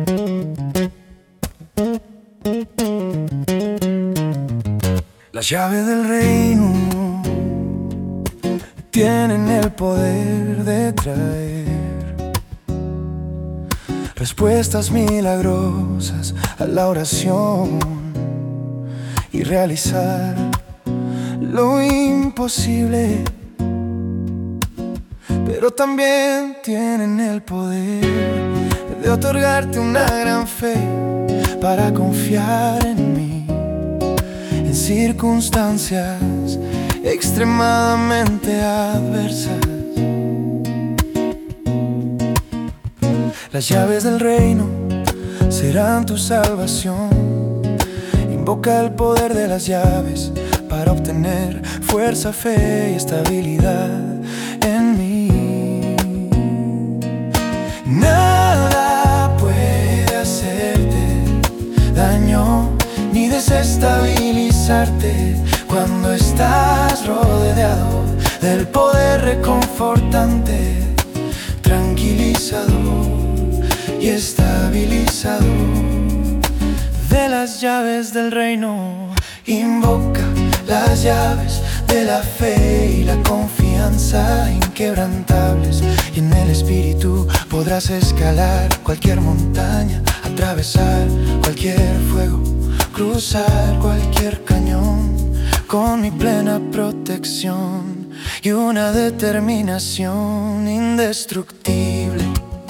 Las llaves del reino tienen el poder de traer respuestas milagrosas a la oración y realizar lo imposible, pero también tienen el poder de otorgarte una gran fe para confiar en mí en circunstancias extremadamente adversas. Las llaves del reino serán tu salvación. Invoca el poder de las llaves para obtener fuerza, fe y estabilidad en mí. Nada puede hacerte daño ni desestabilizarte cuando estás rodeado del poder reconfortante, tranquilizador y estabilizador de las llaves del reino. Invoca las llaves de la fe y la confianza inquebrantables, y en el espíritu podrás escalar cualquier montaña, atravesar cualquier fuego, cruzar cualquier cañón con mi plena protección y una determinación indestructible.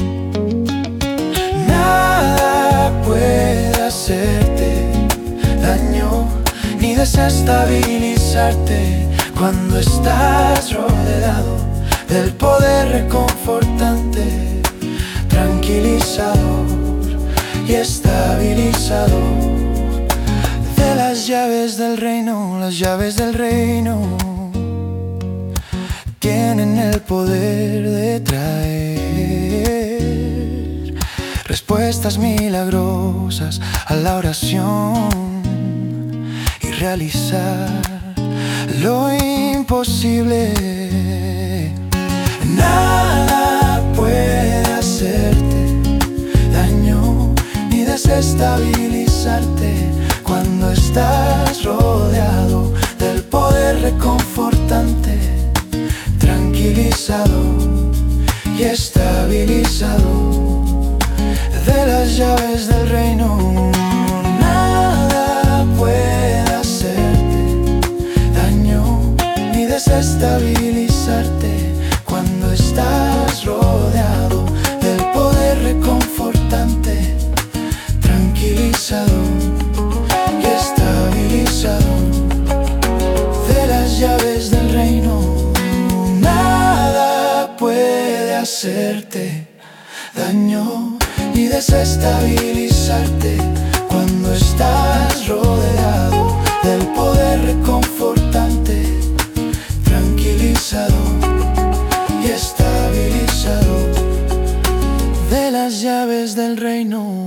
Nada puede hacerte daño ni desestabilizarte cuando estás rodeado del poder reconfortante, tranquilizador y estabilizador de las llaves del reino. Las llaves del reino tienen el poder de traer respuestas milagrosas a la oración y realizar lo imposible. Nada puede hacerte daño ni desestabilizarte cuando estás rodeado del poder reconfortante, tranquilizador y estabilizador de las llaves del reino. Nada puede hacerte daño ni desestabilizarte cuando estás rodeado del poder reconfortante, tranquilizador y estabilizador de las llaves del reino. Nada puede hacerte daño ni desestabilizarte cuando estás rodeado del poder reconfortante, tranquilizador y estabilizador de las llaves del reino.